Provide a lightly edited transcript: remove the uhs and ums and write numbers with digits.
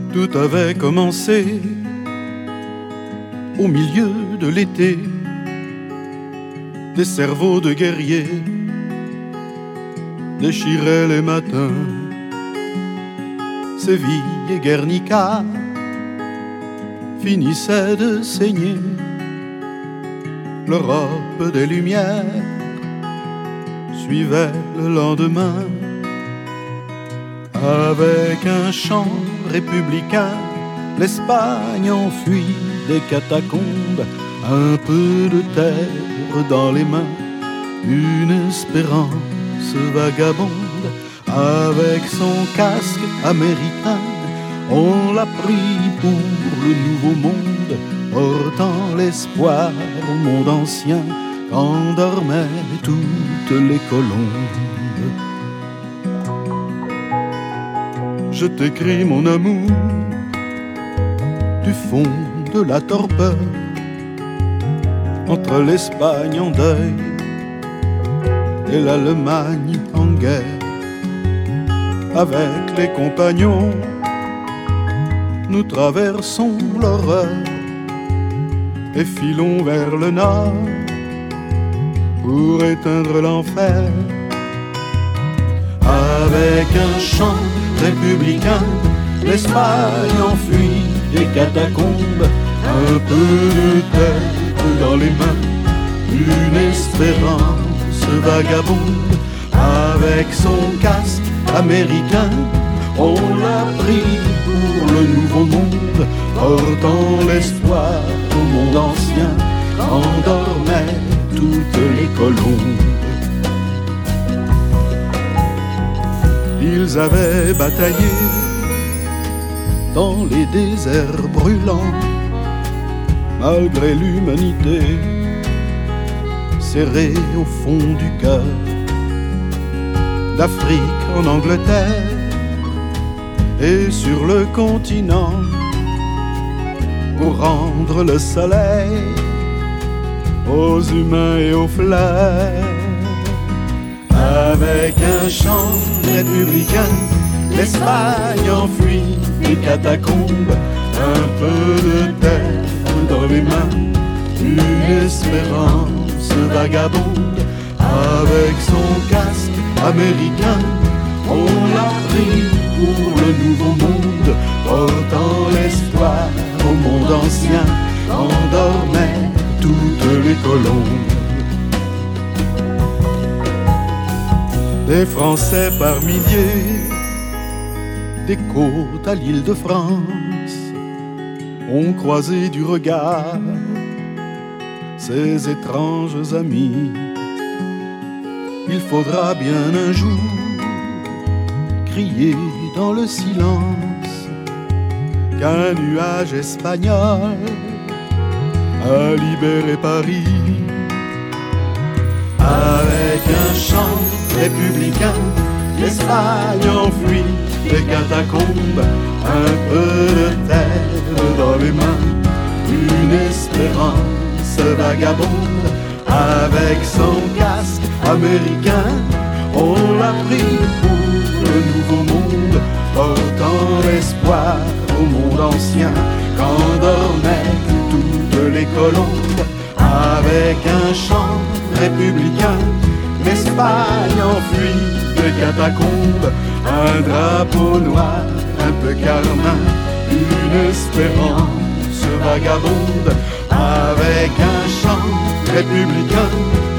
Tout avait commencé au milieu de l'été. Des cerveaux de guerriers déchiraient les matins. Séville et Guernica finissaient de saigner. L'Europe des Lumières suivait le lendemain avec un chant républicain. L'Espagne enfuit des catacombes, un peu de terre dans les mains, une espérance vagabonde. Avec son casque américain, on l'a pris pour le nouveau monde, portant l'espoir au monde ancien qu'endormaient toutes les colombes. Je t'écris mon amour du fond de la torpeur, entre l'Espagne en deuil et l'Allemagne en guerre. Avec les compagnons, nous traversons l'horreur et filons vers le nord pour éteindre l'enfer. Avec un chant républicain, l'Espagne enfuit des catacombes, un peu de terre dans les mains, une espérance vagabonde. Avec son casque américain, on l'a pris pour le nouveau monde, portant l'espoir au monde ancien qu'endormaient toutes les colombes. Ils avaient bataillé dans les déserts brûlants, malgré l'humanité serrée au fond du cœur. D'Afrique en Angleterre et sur le continent, pour rendre le soleil aux humains et aux fleurs. Avec un chant républicain, l'Espagne enfuit les catacombes, un peu de terre dans les mains, une espérance vagabonde. Avec son casque américain, on l'a pris pour le nouveau monde, portant l'espoir au monde ancien qu'endormaient toutes les colombes. Des Français par milliers, des côtes à l'île de France, ont croisé du regard ces étranges amis. Il faudra bien un jour crier dans le silence qu'un nuage espagnol a libéré Paris. Avec un chant républicain, l'Espagne enfuit les catacombes, un peu de terre dans les mains, une espérance vagabonde. Avec son casque américain, on l'a pris pour le nouveau monde, portant l'espoir au monde ancien qu'endormaient toutes les colombes. Avec un chant républicain, l'Espagne enfuit des catacombes, un drapeau noir, un peu carmin, une espérance vagabonde. Avec un chant républicain,